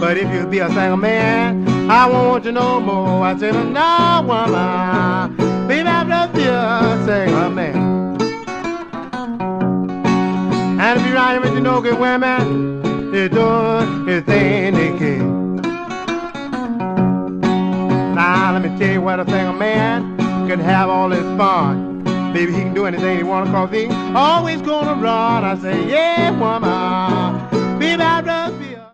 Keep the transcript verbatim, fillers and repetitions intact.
But if you be a single man, I want you no more. I said, no, woman, baby, I love you, a single man. And if you're riding with the no good women, they're doing everything they can. Now, let me tell you what a single man can have all his fun. Baby, he can do anything he wants, cause he always gonna run. I say, yeah, woman, baby, I love you.